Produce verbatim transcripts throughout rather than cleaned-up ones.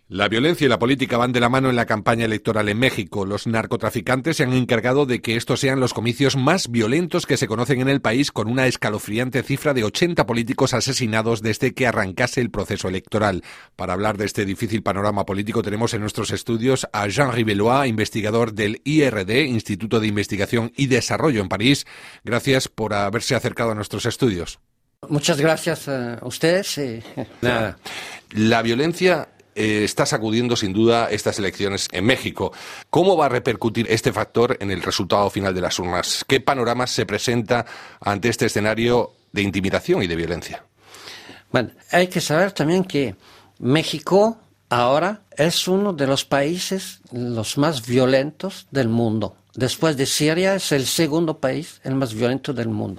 La violencia y la política van de la mano en la campaña electoral en México. Los narcotraficantes se han encargado de que estos sean los comicios más violentos que se conocen en el país, con una escalofriante cifra de ochenta políticos asesinados desde que arrancase el proceso electoral. Para hablar de este difícil panorama político tenemos en nuestros estudios a Jean Rivelois, investigador del I R D, Instituto de Investigación y Desarrollo en París. Gracias por haberse acercado a nuestros estudios. Muchas gracias a ustedes. Y... Nada. La violencia Eh, está sacudiendo sin duda estas elecciones en México. ¿Cómo va a repercutir este factor en el resultado final de las urnas? ¿Qué panorama se presenta ante este escenario de intimidación y de violencia? Bueno, hay que saber también que México ahora es uno de los países los más violentos del mundo. Después de Siria es el segundo país el más violento del mundo.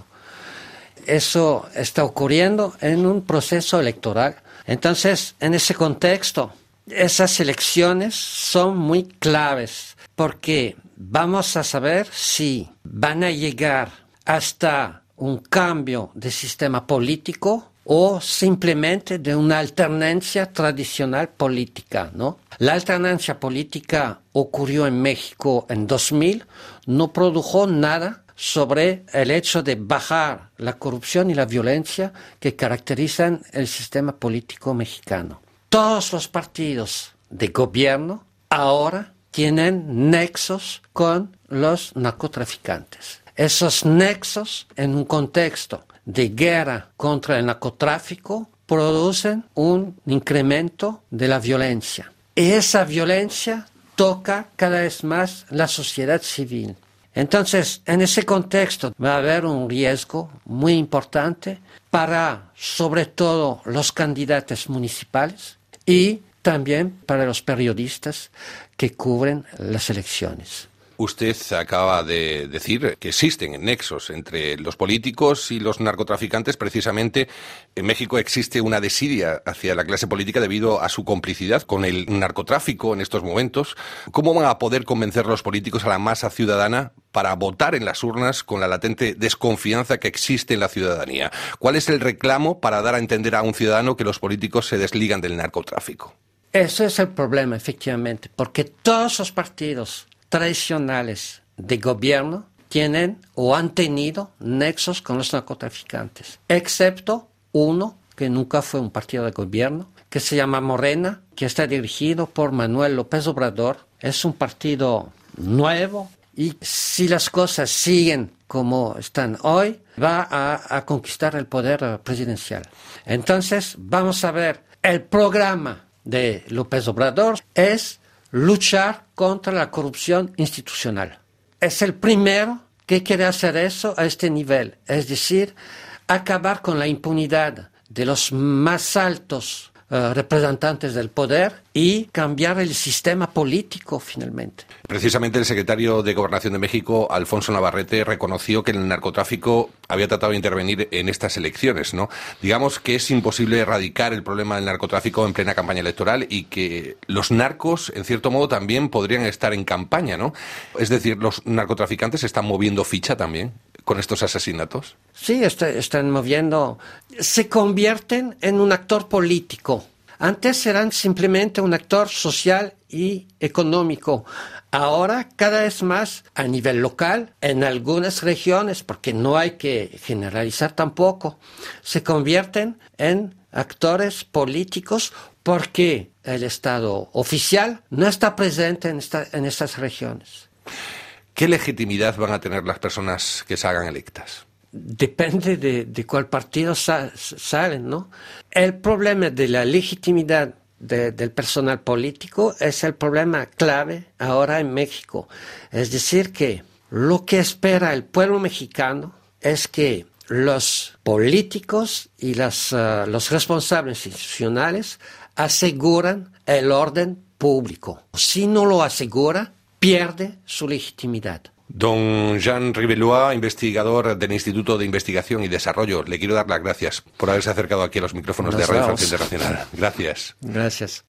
Eso está ocurriendo en un proceso electoral. Entonces, en ese contexto, esas elecciones son muy claves porque vamos a saber si van a llegar hasta un cambio de sistema político o simplemente de una alternancia tradicional política, ¿no? La alternancia política ocurrió en México en dos mil, no produjo nada sobre el hecho de bajar la corrupción y la violencia que caracterizan el sistema político mexicano. Todos los partidos de gobierno ahora tienen nexos con los narcotraficantes. Esos nexos, en un contexto de guerra contra el narcotráfico, producen un incremento de la violencia. Y esa violencia toca cada vez más la sociedad civil. Entonces, en ese contexto va a haber un riesgo muy importante para, sobre todo, los candidatos municipales y también para los periodistas que cubren las elecciones. Usted acaba de decir que existen nexos entre los políticos y los narcotraficantes. Precisamente en México existe una desidia hacia la clase política debido a su complicidad con el narcotráfico en estos momentos. ¿Cómo van a poder convencer los políticos a la masa ciudadana para votar en las urnas con la latente desconfianza que existe en la ciudadanía? ¿Cuál es el reclamo para dar a entender a un ciudadano que los políticos se desligan del narcotráfico? Ese es el problema, efectivamente, porque todos los partidos tradicionales de gobierno tienen o han tenido nexos con los narcotraficantes, excepto uno que nunca fue un partido de gobierno, que se llama Morena, que está dirigido por Manuel López Obrador. Es un partido nuevo y si las cosas siguen como están hoy, va a, a conquistar el poder presidencial. Entonces, vamos a ver, el programa de López Obrador es luchar contra la corrupción institucional. Es el primero que quiere hacer eso a este nivel, es decir, acabar con la impunidad de los más altos uh, representantes del poder y cambiar el sistema político finalmente. Precisamente el secretario de Gobernación de México, Alfonso Navarrete, reconoció que el narcotráfico había tratado de intervenir en estas elecciones, ¿no? Digamos que es imposible erradicar el problema del narcotráfico en plena campaña electoral y que los narcos, en cierto modo, también podrían estar en campaña, ¿no? Es decir, ¿los narcotraficantes están moviendo ficha también con estos asesinatos? Sí, está, están moviendo. Se convierten en un actor político. Antes eran simplemente un actor social y económico. Ahora, cada vez más a nivel local, en algunas regiones, porque no hay que generalizar tampoco, se convierten en actores políticos porque el Estado oficial no está presente en, esta, en estas regiones. ¿Qué legitimidad van a tener las personas que se hagan electas? Depende de, de cuál partido sa- salen, ¿no? El problema de la legitimidad de, del personal político es el problema clave ahora en México. Es decir, que lo que espera el pueblo mexicano es que los políticos y las, uh, los responsables institucionales aseguran el orden público. Si no lo asegura, pierde su legitimidad. Don Jean Rivelois, investigador del Instituto de Investigación y Desarrollo, le quiero dar las gracias por haberse acercado aquí a los micrófonos Nos de Radio vamos. Francia Internacional. Gracias. Gracias.